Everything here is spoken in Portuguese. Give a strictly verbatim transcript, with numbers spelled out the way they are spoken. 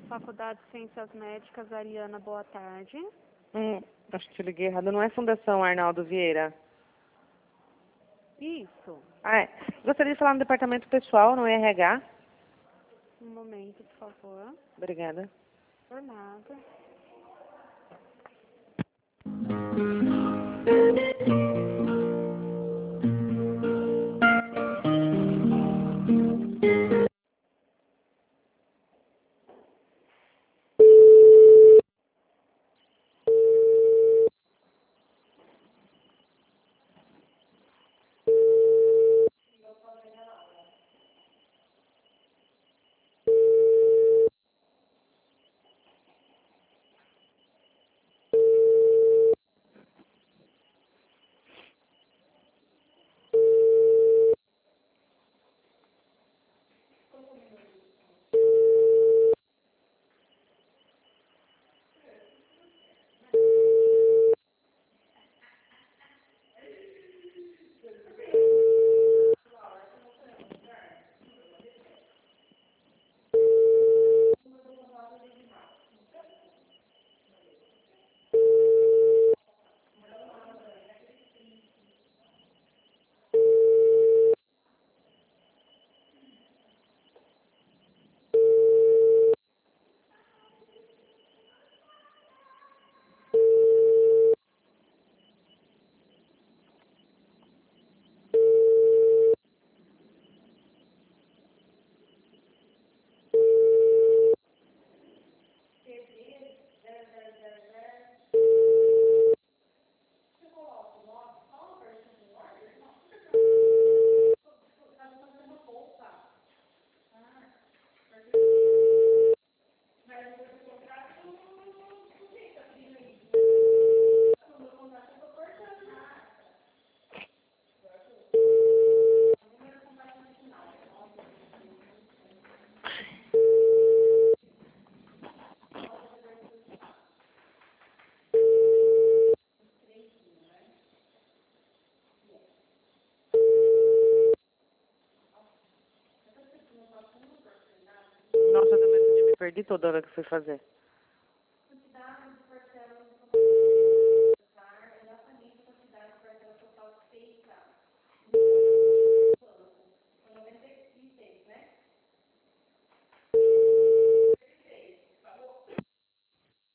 Faculdade de Ciências Médicas, Ariana, boa tarde. Hum, acho que te liguei errado. Não é Fundação Arnaldo Vieira? Isso. Ah, é. Gostaria de falar no departamento pessoal, no R H. Um momento, por favor. Obrigada. Por nada. Nossa, eu também me perdi toda hora que fui fazer.